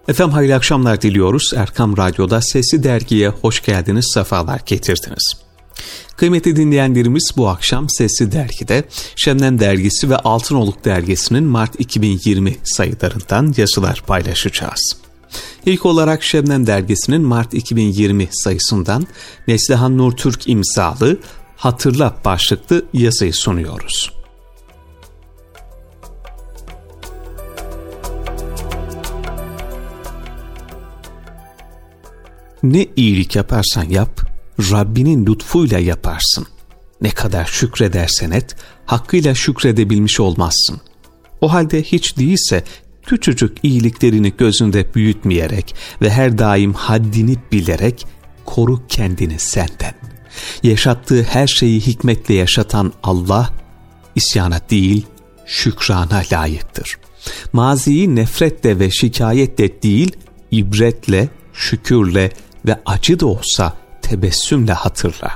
Efendim hayırlı akşamlar diliyoruz. Erkam Radyo'da Sesli Dergi'ye hoş geldiniz, sefalar getirdiniz. Kıymetli dinleyenlerimiz, bu akşam Sesli Dergi'de Şebnem Dergisi ve Altınoluk Dergisi'nin Mart 2020 sayılarından yazılar paylaşacağız. İlk olarak Şebnem Dergisi'nin Mart 2020 sayısından Neslihan Nurtürk imzalı Hatırla başlıklı yazıyı sunuyoruz. Ne iyilik yaparsan yap, Rabbinin lütfuyla yaparsın. Ne kadar şükredersen et, hakkıyla şükredebilmiş olmazsın. O halde hiç değilse küçücük iyiliklerini gözünde büyütmeyerek ve her daim haddini bilerek koru kendini senden. Yaşattığı her şeyi hikmetle yaşatan Allah, isyana değil şükrana layıktır. Maziyi nefretle ve şikayetle değil, ibretle, şükürle ve acı da olsa tebessümle hatırla.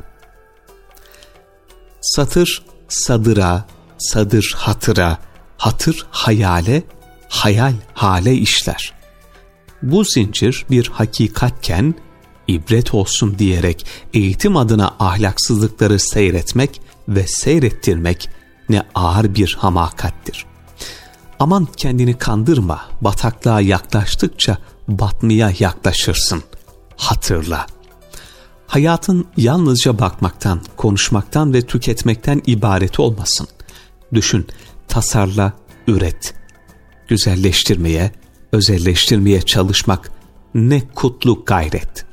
Satır sadıra, sadır hatıra, hatır hayale, hayal hale işler. Bu zincir bir hakikatken ibret olsun diyerek eğitim adına ahlaksızlıkları seyretmek ve seyrettirmek ne ağır bir hamakattir. Aman kendini kandırma, bataklığa yaklaştıkça batmaya yaklaşırsın. Hatırla. Hayatın yalnızca bakmaktan, konuşmaktan ve tüketmekten ibaret olmasın. Düşün, tasarla, üret. Güzelleştirmeye, özelleştirmeye çalışmak ne kutlu gayret.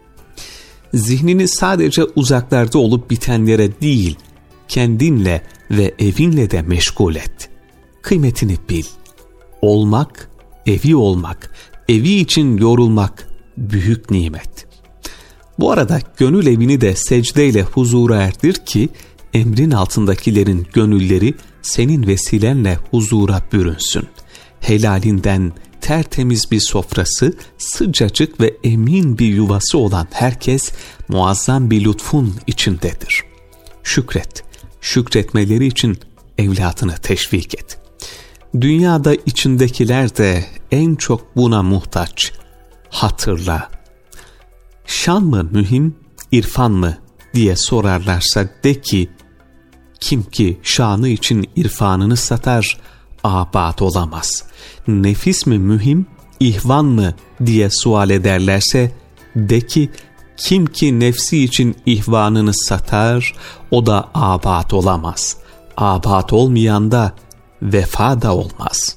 Zihnini sadece uzaklarda olup bitenlere değil, kendinle ve evinle de meşgul et. Kıymetini bil. Olmak, evi olmak, evi için yorulmak büyük nimet. Bu arada gönül evini de secdeyle huzura erdir ki emrin altındakilerin gönülleri senin vesilenle huzura bürünsün. Helalinden tertemiz bir sofrası, sıcacık ve emin bir yuvası olan herkes muazzam bir lütfun içindedir. Şükret, şükretmeleri için evladını teşvik et. Dünyada içindekiler de en çok buna muhtaç. Hatırla. Şan mı mühim, irfan mı diye sorarlarsa de ki, kim ki şanı için irfanını satar, abad olamaz. Nefis mi mühim, ihvan mı diye sual ederlerse de ki, kim ki nefsi için ihvanını satar, o da abad olamaz. Abad olmayan da vefa da olmaz.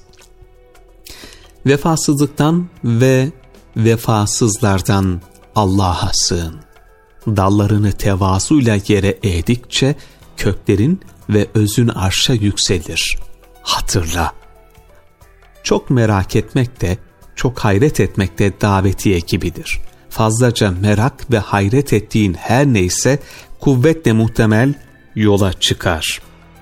Vefasızlıktan ve vefasızlardan Allah'a sığın. Dallarını tevazuyla yere eğdikçe köklerin ve özün arşa yükselir. Hatırla. Çok merak etmek de, çok hayret etmek de davetiye gibidir. Fazlaca merak ve hayret ettiğin her neyse kuvvetle muhtemel yola çıkar.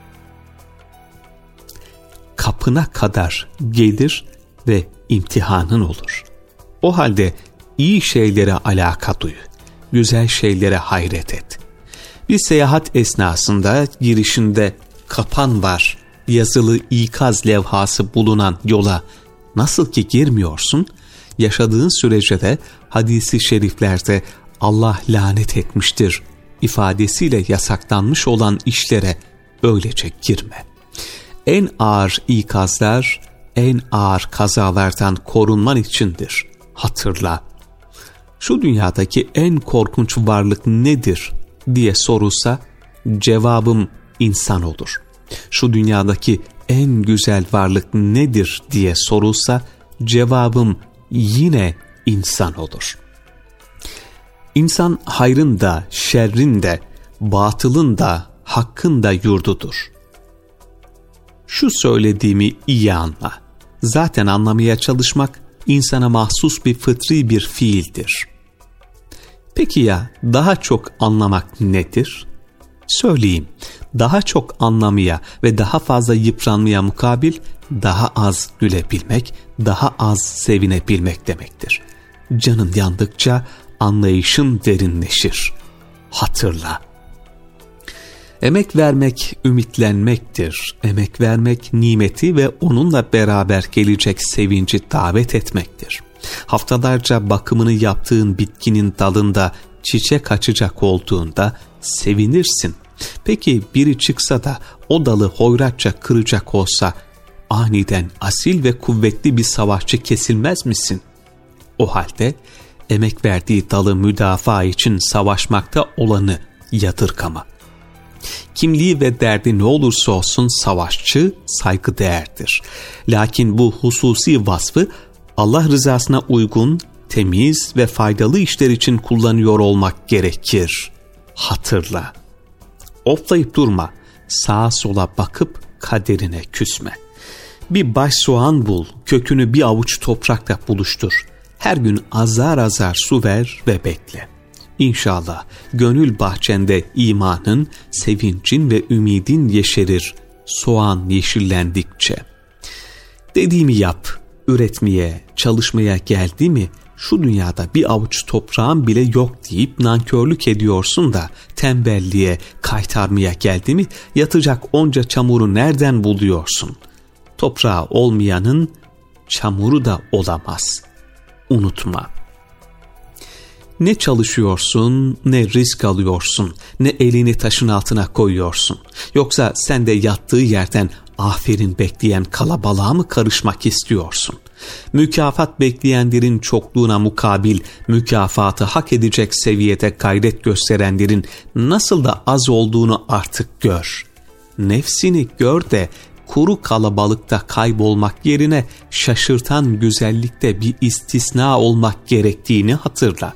Kapına kadar gelir ve imtihanın olur. O halde iyi şeylere alaka duy, güzel şeylere hayret et. Bir seyahat esnasında girişinde kapan var yazılı ikaz levhası bulunan yola nasıl ki girmiyorsun, yaşadığın sürece de hadisi şeriflerde Allah lanet etmiştir ifadesiyle yasaklanmış olan işlere öylece girme. En ağır ikazlar, en ağır kazalardan korunman içindir. Hatırla. Şu dünyadaki en korkunç varlık nedir diye sorulsa cevabım insan olur. Şu dünyadaki en güzel varlık nedir diye sorulsa cevabım yine insan olur. İnsan hayrın da, şerrin de, batılın da, hakkın da yurdudur. Şu söylediğimi iyi anla. Zaten anlamaya çalışmak insana mahsus bir fıtri bir fiildir. Peki ya daha çok anlamak nedir? Söyleyeyim. Daha çok anlamaya ve daha fazla yıpranmaya mukabil daha az gülebilmek, daha az sevinebilmek demektir. Canın yandıkça anlayışın derinleşir. Hatırla. Emek vermek ümitlenmektir. Emek vermek nimeti ve onunla beraber gelecek sevinci davet etmektir. Haftalarca bakımını yaptığın bitkinin dalında çiçek açacak olduğunda sevinirsin. Peki biri çıksa da o dalı hoyratça kıracak olsa aniden asil ve kuvvetli bir savaşçı kesilmez misin? O halde emek verdiği dalı müdafaa için savaşmakta olanı yadırgama. Kimliği ve derdi ne olursa olsun savaşçı saygıdeğerdir. Lakin bu hususi vasfı Allah rızasına uygun, temiz ve faydalı işler için kullanıyor olmak gerekir. Hatırla. Oflayıp durma, sağa sola bakıp kaderine küsme. Bir baş soğan bul, kökünü bir avuç toprakla buluştur. Her gün azar azar su ver ve bekle. İnşallah gönül bahçende imanın, sevincin ve ümidin yeşerir soğan yeşillendikçe. Dediğimi yap, üretmeye, çalışmaya geldi mi şu dünyada bir avuç toprağın bile yok deyip nankörlük ediyorsun da tembelliğe, kaytarmaya geldi mi yatacak onca çamuru nereden buluyorsun? Toprağı olmayanın çamuru da olamaz. Unutma. Ne çalışıyorsun, ne risk alıyorsun, ne elini taşın altına koyuyorsun. Yoksa sen de yattığı yerden aferin bekleyen kalabalığa mı karışmak istiyorsun? Mükafat bekleyenlerin çokluğuna mukabil mükafatı hak edecek seviyede gayret gösterenlerin nasıl da az olduğunu artık gör. Nefsini gör de kuru kalabalıkta kaybolmak yerine şaşırtan güzellikte bir istisna olmak gerektiğini hatırla.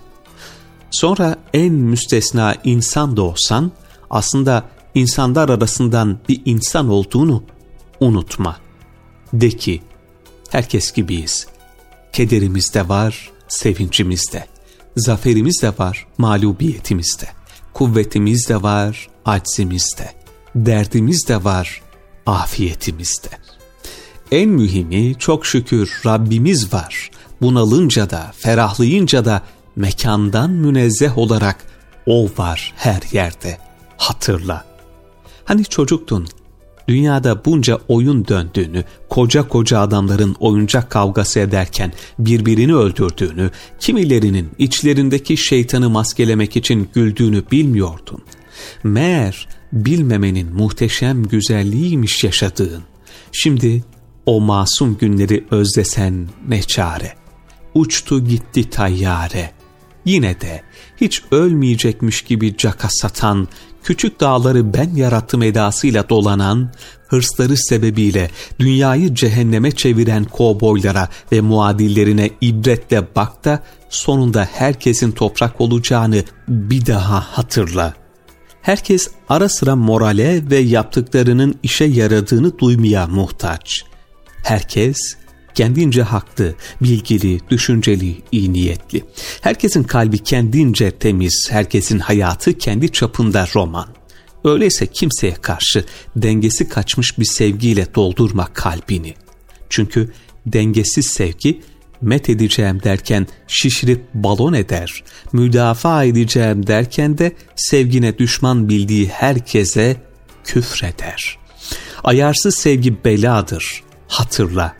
Sonra en müstesna insan da olsan aslında insanlar arasından bir insan olduğunu unutma. De ki herkes gibiyiz. Kederimiz de var, sevincimiz de. Zaferimiz de var, mağlubiyetimiz de. Kuvvetimiz de var, aczimiz de. Derdimiz de var, afiyetimiz de. En mühimi çok şükür Rabbimiz var. Bunalınca da, ferahlayınca da mekandan münezzeh olarak O var her yerde. Hatırla. Hani çocuktun, dünyada bunca oyun döndüğünü, koca koca adamların oyuncak kavgası ederken birbirini öldürdüğünü, kimilerinin içlerindeki şeytanı maskelemek için güldüğünü bilmiyordun. Meğer bilmemenin muhteşem güzelliğiymiş yaşadığın. Şimdi o masum günleri özlesen ne çare. Uçtu gitti tayyare. Yine de hiç ölmeyecekmiş gibi caka satan, küçük dağları ben yarattım edasıyla dolanan, hırsları sebebiyle dünyayı cehenneme çeviren kovboylara ve muadillerine ibretle bak da sonunda herkesin toprak olacağını bir daha hatırla. Herkes ara sıra morale ve yaptıklarının işe yaradığını duymaya muhtaç. Herkes kendince haklı, bilgili, düşünceli, iyi niyetli. Herkesin kalbi kendince temiz, herkesin hayatı kendi çapında roman. Öyleyse kimseye karşı dengesi kaçmış bir sevgiyle doldurma kalbini. Çünkü dengesiz sevgi met edeceğim derken şişirip balon eder, müdafaa edeceğim derken de sevgine düşman bildiği herkese küfreder. Ayarsız sevgi beladır, hatırla.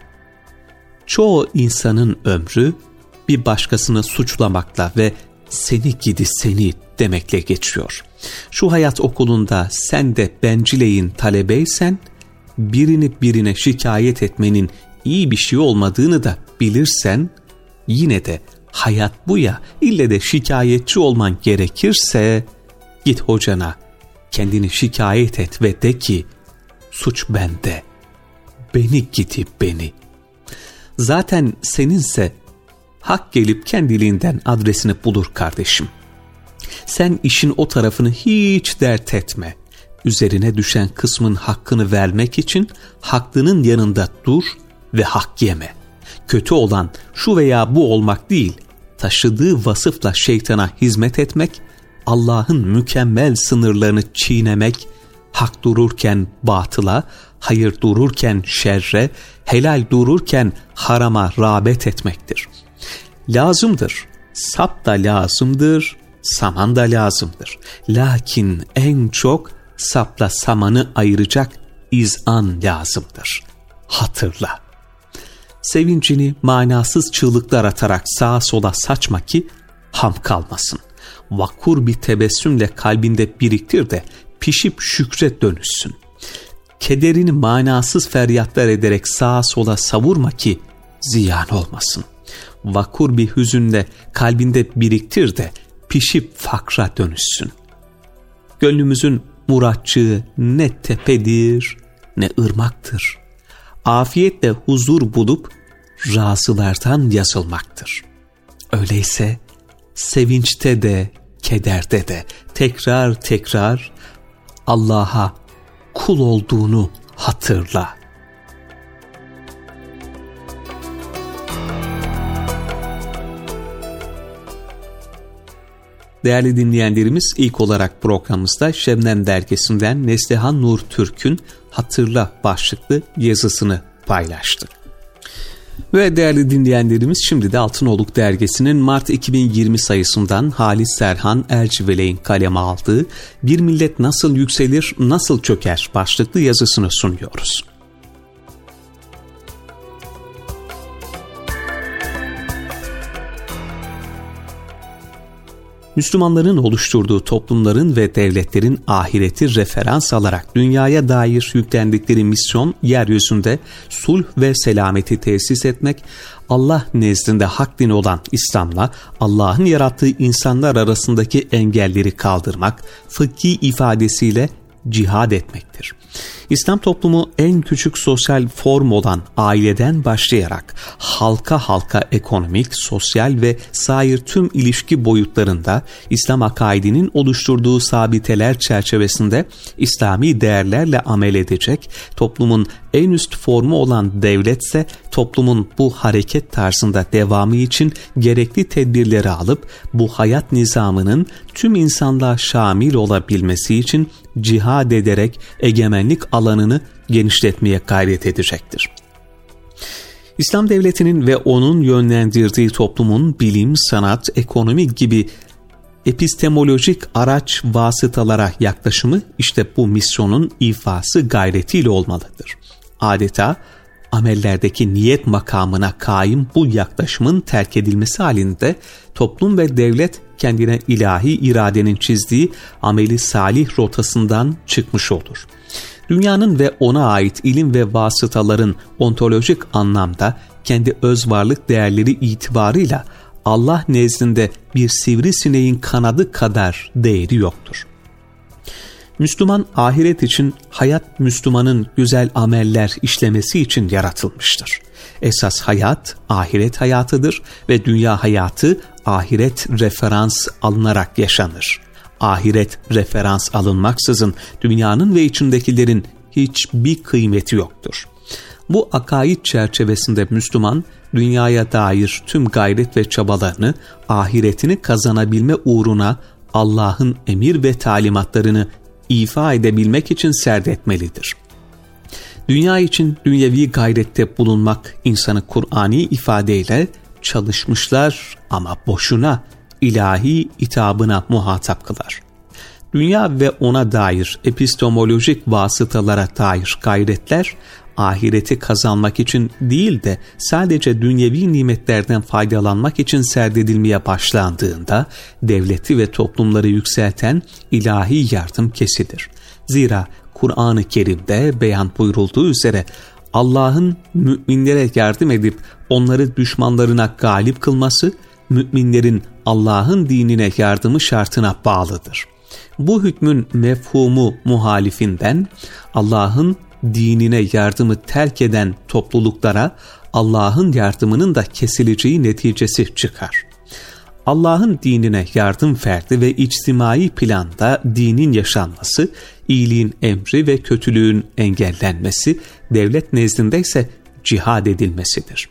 Çoğu insanın ömrü bir başkasını suçlamakla ve seni gidi seni demekle geçiyor. Şu hayat okulunda sen de bencileyin talebeysen, birini birine şikayet etmenin iyi bir şey olmadığını da bilirsen, yine de hayat bu ya, ille de şikayetçi olman gerekirse git hocana, kendini şikayet et ve de ki suç bende, beni gidi beni. Zaten seninse hak gelip kendiliğinden adresini bulur kardeşim. Sen işin o tarafını hiç dert etme. Üzerine düşen kısmın hakkını vermek için haklının yanında dur ve hak yeme. Kötü olan şu veya bu olmak değil, taşıdığı vasıfla şeytana hizmet etmek, Allah'ın mükemmel sınırlarını çiğnemek, hak dururken batıla, hayır dururken şerre, helal dururken harama rağbet etmektir. Lazımdır, sap da lazımdır, saman da lazımdır. Lakin en çok sapla samanı ayıracak izan lazımdır. Hatırla. Sevincini manasız çığlıklar atarak sağa sola saçma ki ham kalmasın. Vakur bir tebessümle kalbinde biriktir de pişip şükre dönüşsün. Kederini manasız feryatlar ederek sağa sola savurma ki ziyan olmasın. Vakur bir hüzünle kalbinde biriktir de pişip fakra dönüşsün. Gönlümüzün muratçığı ne tepedir ne ırmaktır. Afiyetle huzur bulup razılardan yazılmaktır. Öyleyse sevinçte de kederde de tekrar tekrar Allah'a kul olduğunu hatırla. Değerli dinleyenlerimiz, ilk olarak programımızda Şebnem dergisinden Neslihan Nur Türk'ün Hatırla başlıklı yazısını paylaştık. Ve değerli dinleyenlerimiz, şimdi de Altınoluk dergisinin Mart 2020 sayısından Halis Serhan Ercivelek'in kaleme aldığı Bir Millet Nasıl Yükselir, Nasıl Çöker başlıklı yazısını sunuyoruz. Müslümanların oluşturduğu toplumların ve devletlerin ahireti referans alarak dünyaya dair yüklendikleri misyon, yeryüzünde sulh ve selameti tesis etmek, Allah nezdinde hak dini olan İslam'la Allah'ın yarattığı insanlar arasındaki engelleri kaldırmak, fıkhi ifadesiyle cihad etmektir. İslam toplumu en küçük sosyal form olan aileden başlayarak halka halka ekonomik, sosyal ve sair tüm ilişki boyutlarında İslam akaidinin oluşturduğu sabiteler çerçevesinde İslami değerlerle amel edecek, toplumun en üst formu olan devletse toplumun bu hareket tarzında devamı için gerekli tedbirleri alıp bu hayat nizamının tüm insanlığa şamil olabilmesi için cihad ederek egemenlik alanını genişletmeye gayret edecektir. İslam devletinin ve onun yönlendirdiği toplumun bilim, sanat, ekonomi gibi epistemolojik araç vasıtalara yaklaşımı işte bu misyonun ifası gayretiyle olmalıdır. Adeta amellerdeki niyet makamına kaim bu yaklaşımın terk edilmesi halinde toplum ve devlet kendine ilahi iradenin çizdiği ameli salih rotasından çıkmış olur. Dünyanın ve ona ait ilim ve vasıtaların ontolojik anlamda kendi öz varlık değerleri itibarıyla Allah nezdinde bir sivrisineğin kanadı kadar değeri yoktur. Müslüman ahiret için, hayat Müslümanın güzel ameller işlemesi için yaratılmıştır. Esas hayat ahiret hayatıdır ve dünya hayatı ahiret referans alınarak yaşanır. Ahiret referans alınmaksızın dünyanın ve içindekilerin hiçbir kıymeti yoktur. Bu akaid çerçevesinde Müslüman, dünyaya dair tüm gayret ve çabalarını ahiretini kazanabilme uğruna Allah'ın emir ve talimatlarını ifa edebilmek için serdetmelidir. Dünya için dünyevi gayrette bulunmak insanı Kur'ani ifadeyle çalışmışlar ama boşuna ilahi hitabına muhatap kılar. Dünya ve ona dair epistemolojik vasıtalara dair gayretler ahireti kazanmak için değil de sadece dünyevi nimetlerden faydalanmak için serdedilmeye başlandığında devleti ve toplumları yükselten ilahi yardım kesilir. Zira Kur'an-ı Kerim'de beyan buyurulduğu üzere Allah'ın müminlere yardım edip onları düşmanlarına galip kılması, müminlerin Allah'ın dinine yardımı şartına bağlıdır. Bu hükmün mefhumu muhalifinden Allah'ın dinine yardımı terk eden topluluklara Allah'ın yardımının da kesileceği neticesi çıkar. Allah'ın dinine yardım ferdi ve içtimai planda dinin yaşanması, iyiliğin emri ve kötülüğün engellenmesi, devlet nezdinde ise cihad edilmesidir.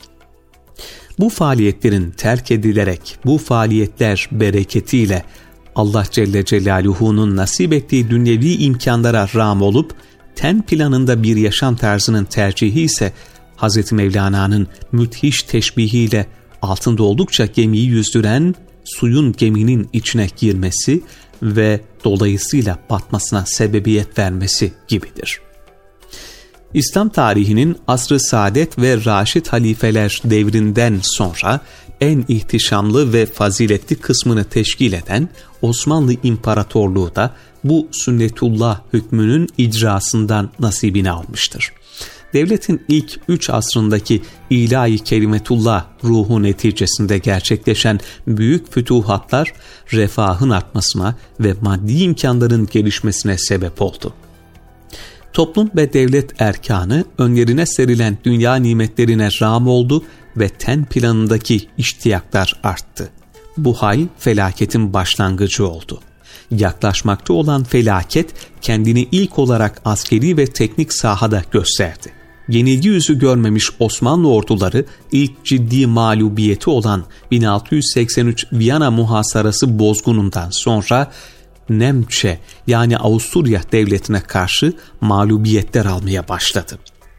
Bu faaliyetlerin terk edilerek bu faaliyetler bereketiyle Allah Celle Celaluhu'nun nasip ettiği dünyevi imkanlara rağm olup ten planında bir yaşam tarzının tercihi ise Hz. Mevlana'nın müthiş teşbihiyle altında oldukça gemiyi yüzdüren suyun geminin içine girmesi ve dolayısıyla batmasına sebebiyet vermesi gibidir. İslam tarihinin asr-ı saadet ve Raşid halifeler devrinden sonra en ihtişamlı ve faziletli kısmını teşkil eden Osmanlı İmparatorluğu da bu sünnetullah hükmünün icrasından nasibini almıştır. Devletin ilk 3 asrındaki ilahi kelimetullah ruhu neticesinde gerçekleşen büyük fütuhatlar refahın artmasına ve maddi imkanların gelişmesine sebep oldu. Toplum ve devlet erkanı önlerine serilen dünya nimetlerine rağm oldu ve ten planındaki iştiyaklar arttı. Bu hal felaketin başlangıcı oldu. Yaklaşmakta olan felaket kendini ilk olarak askeri ve teknik sahada gösterdi. Yenilgi yüzü görmemiş Osmanlı orduları ilk ciddi mağlubiyeti olan 1683 Viyana muhasarası bozgunundan sonra Nemçe yani Avusturya devletine karşı mağlubiyetler almaya başladı.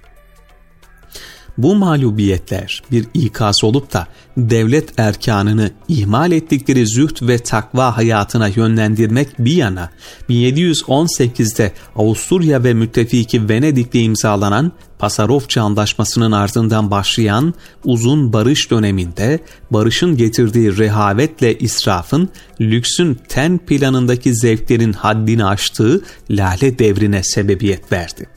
Bu mağlubiyetler bir ikaz olup da devlet erkanını ihmal ettikleri zühd ve takva hayatına yönlendirmek bir yana 1718'de Avusturya ve müttefiki Venedik'le imzalanan Pasarofça Antlaşması'nın ardından başlayan uzun barış döneminde barışın getirdiği rehavetle israfın, lüksün ten planındaki zevklerin haddini aştığı lale devrine sebebiyet verdi.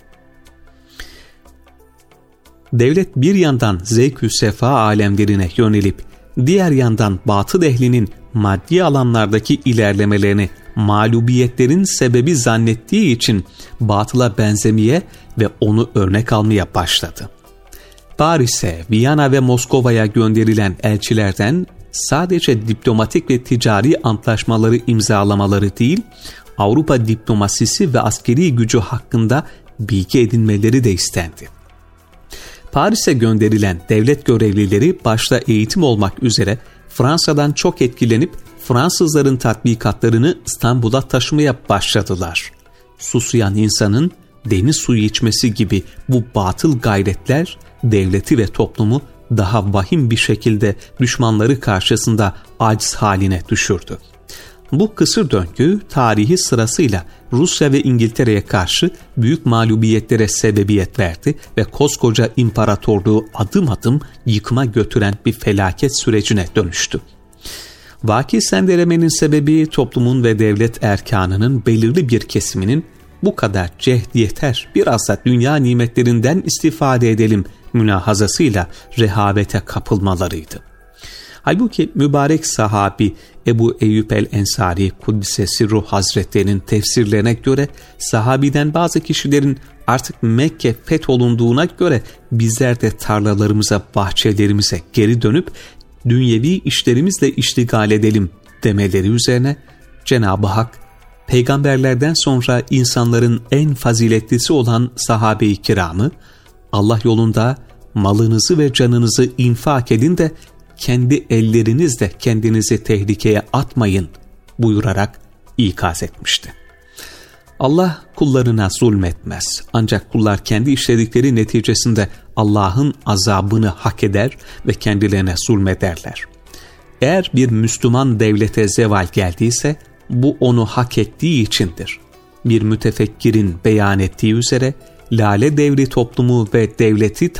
Devlet bir yandan zevk-ü sefa alemlerine yönelip diğer yandan batıl ehlinin maddi alanlardaki ilerlemelerini mağlubiyetlerin sebebi zannettiği için batıla benzemeye ve onu örnek almaya başladı. Paris'e, Viyana ve Moskova'ya gönderilen elçilerden sadece diplomatik ve ticari antlaşmaları imzalamaları değil, Avrupa diplomasisi ve askeri gücü hakkında bilgi edinmeleri de istendi. Paris'e gönderilen devlet görevlileri başta eğitim olmak üzere Fransa'dan çok etkilenip Fransızların tatbikatlarını İstanbul'a taşımaya başladılar. Susayan insanın deniz suyu içmesi gibi bu batıl gayretler devleti ve toplumu daha vahim bir şekilde düşmanları karşısında aciz haline düşürdü. Bu kısır döngü tarihi sırasıyla Rusya ve İngiltere'ye karşı büyük mağlubiyetlere sebebiyet verdi ve koskoca imparatorluğu adım adım yıkıma götüren bir felaket sürecine dönüştü. Vaki sendelemenin sebebi toplumun ve devlet erkanının belirli bir kesiminin bu kadar cehd yeter, biraz da dünya nimetlerinden istifade edelim münahazasıyla rehavete kapılmalarıydı. Halbuki mübarek sahabi Ebu Eyyub el-Ensari Kuddisesi Ruh Hazretleri'nin tefsirlerine göre sahabiden bazı kişilerin artık Mekke fetholunduğuna göre bizler de tarlalarımıza, bahçelerimize geri dönüp dünyevi işlerimizle iştigal edelim demeleri üzerine Cenab-ı Hak peygamberlerden sonra insanların en faziletlisi olan sahabe-i kiramı Allah yolunda malınızı ve canınızı infak edin de kendi ellerinizle kendinizi tehlikeye atmayın buyurarak ikaz etmişti. Allah kullarına zulmetmez. Ancak kullar kendi işledikleri neticesinde Allah'ın azabını hak eder ve kendilerine zulmederler. Eğer bir Müslüman devlete zeval geldiyse bu onu hak ettiği içindir. Bir mütefekkirin beyan ettiği üzere lale devri toplumu ve devleti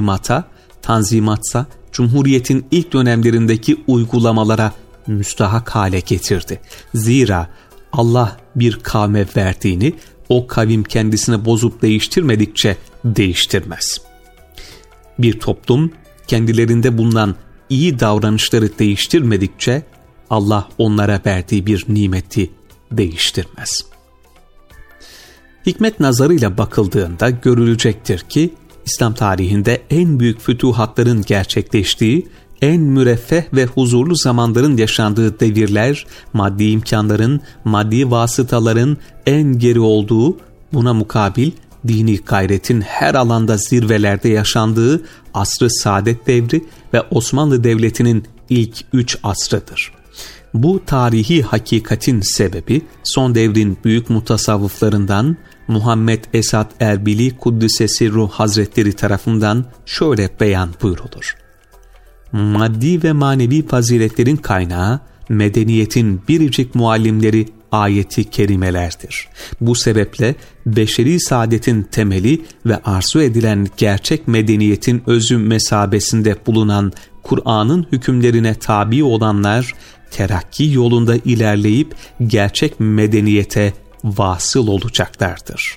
tanzimatsa Cumhuriyet'in ilk dönemlerindeki uygulamalara müstahak hale getirdi. Zira Allah bir kavme verdiğini o kavim kendisine bozup değiştirmedikçe değiştirmez. Bir toplum kendilerinde bulunan iyi davranışları değiştirmedikçe Allah onlara verdiği bir nimeti değiştirmez. Hikmet nazarıyla bakıldığında görülecektir ki İslam tarihinde en büyük fütuhatların gerçekleştiği, en müreffeh ve huzurlu zamanların yaşandığı devirler, maddi imkanların, maddi vasıtaların en geri olduğu, buna mukabil dini gayretin her alanda zirvelerde yaşandığı asr-ı saadet devri ve Osmanlı Devleti'nin ilk 3 asrıdır. Bu tarihi hakikatin sebebi son devrin büyük mutasavvıflarından Muhammed Esad Erbili Kuddisesi Ruh Hazretleri tarafından şöyle beyan buyrulur. Maddi ve manevi faziletlerin kaynağı, medeniyetin biricik muallimleri ayeti kerimelerdir. Bu sebeple beşeri saadetin temeli ve arzu edilen gerçek medeniyetin özü mesabesinde bulunan Kur'an'ın hükümlerine tabi olanlar, terakki yolunda ilerleyip gerçek medeniyete vasıl olacaklardır.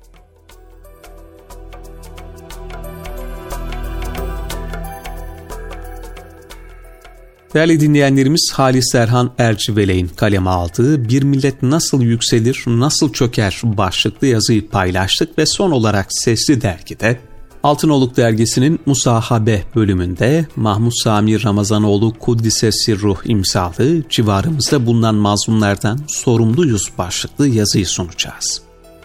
Değerli dinleyenlerimiz, Halis Erhan Ercivelek'in kaleme aldığı "Bir Millet Nasıl Yükselir, Nasıl Çöker" başlıklı yazıyı paylaştık ve son olarak Sesli Dergi'de Altınoluk Dergisi'nin Musahabe bölümünde Mahmud Sami Ramazanoğlu Kuddise Sirruh imzalı "Civarımızda bulunan mazlumlardan sorumluyuz" başlıklı yazıyı sunacağız.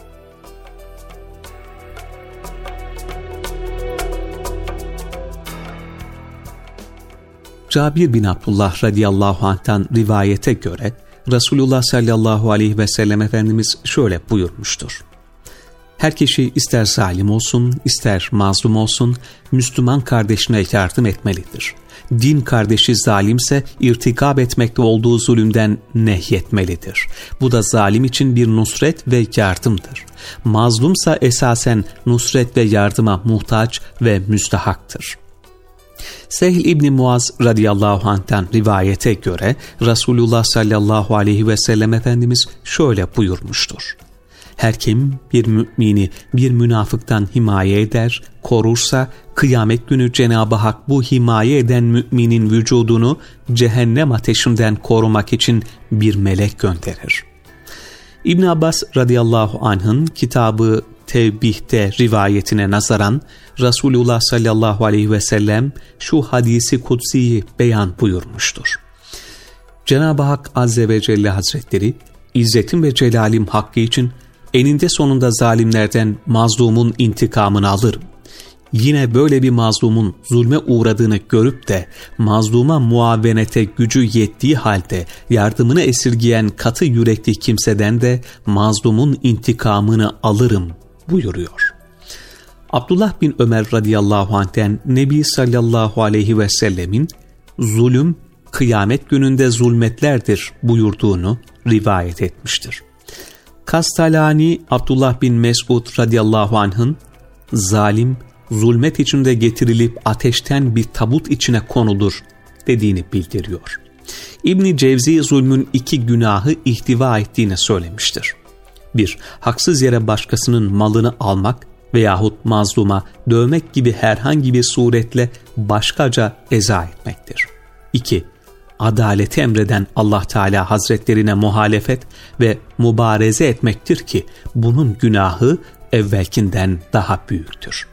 Cabir bin Abdullah radıyallahu anh'tan rivayete göre Resulullah sallallahu aleyhi ve sellem Efendimiz şöyle buyurmuştur: Her kişi ister zalim olsun, ister mazlum olsun, Müslüman kardeşine yardım etmelidir. Din kardeşi zalimse irtikab etmekte olduğu zulümden nehyetmelidir. Bu da zalim için bir nusret ve yardımdır. Mazlumsa esasen nusret ve yardıma muhtaç ve müstahaktır. Sehl İbni Muaz radıyallahu anh'tan rivayete göre Resulullah sallallahu aleyhi ve sellem Efendimiz şöyle buyurmuştur: Her kim bir mümini bir münafıktan himaye eder, korursa kıyamet günü Cenab-ı Hak bu himaye eden müminin vücudunu cehennem ateşinden korumak için bir melek gönderir. İbn Abbas radıyallahu anh'ın kitabı Tevbih'te rivayetine nazaran Resulullah sallallahu aleyhi ve sellem şu hadisi kutsiyi beyan buyurmuştur: Cenab-ı Hak Azze ve Celle Hazretleri, İzzetim ve Celalim hakkı için eninde sonunda zalimlerden mazlumun intikamını alırım. Yine böyle bir mazlumun zulme uğradığını görüp de mazluma muavenete gücü yettiği halde yardımını esirgeyen katı yürekli kimseden de mazlumun intikamını alırım buyuruyor. Abdullah bin Ömer radıyallahu anh'ten Nebi sallallahu aleyhi ve sellemin zulüm kıyamet gününde zulmetlerdir buyurduğunu rivayet etmiştir. Kastalani Abdullah bin Mesud radıyallahu anh'ın zalim zulmet içinde getirilip ateşten bir tabut içine konulur dediğini bildiriyor. İbn Cevzi zulmün iki günahı ihtiva ettiğini söylemiştir. 1. Haksız yere başkasının malını almak veyahut mazluma dövmek gibi herhangi bir suretle başkaca eza etmektir. 2. Adaleti emreden Allah Teala Hazretlerine muhalefet ve mübareze etmektir ki bunun günahı evvelkinden daha büyüktür.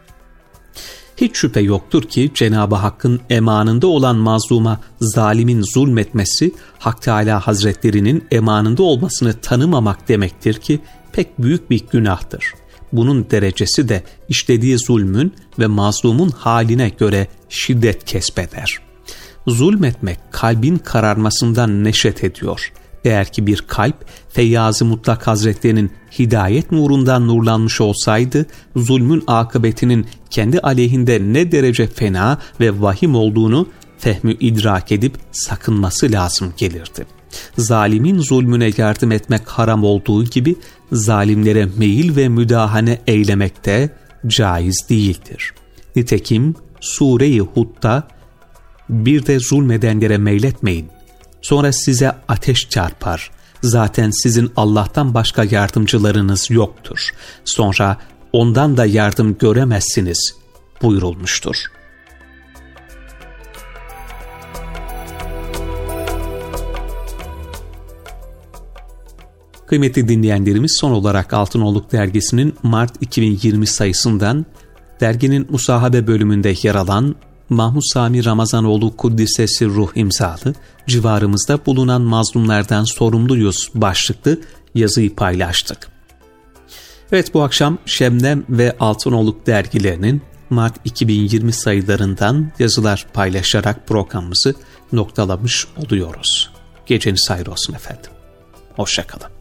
Hiç şüphe yoktur ki Cenab-ı Hakk'ın emanında olan mazluma zalimin zulmetmesi, Hak Teala Hazretlerinin emanında olmasını tanımamak demektir ki pek büyük bir günahtır. Bunun derecesi de işlediği zulmün ve mazlumun haline göre şiddet kesbeder. Zulmetmek kalbin kararmasından neşet ediyor. Eğer ki bir kalp Feyyaz-ı Mutlak Hazretlerinin hidayet nurundan nurlanmış olsaydı, zulmün akıbetinin kendi aleyhinde ne derece fena ve vahim olduğunu fehmü idrak edip sakınması lazım gelirdi. Zalimin zulmüne yardım etmek haram olduğu gibi, zalimlere meyil ve müdahale eylemek de caiz değildir. Nitekim Sure-i Hud'da bir de zulmedenlere meyletmeyin. Sonra size ateş çarpar. Zaten sizin Allah'tan başka yardımcılarınız yoktur. Sonra ondan da yardım göremezsiniz buyurulmuştur. Kıymetli dinleyenlerimiz, son olarak Altınoluk Dergisi'nin Mart 2020 sayısından derginin Musahabe bölümünde yer alan Mahmud Sami Ramazanoğlu Kuddise Sirruh imzalı "Civarımızda bulunan mazlumlardan sorumluyuz" başlıklı yazıyı paylaştık. Evet, bu akşam Şebnem ve Altınoluk dergilerinin Mart 2020 sayılarından yazılar paylaşarak programımızı noktalamış oluyoruz. Geceniz hayır olsun efendim. Hoşça kalın.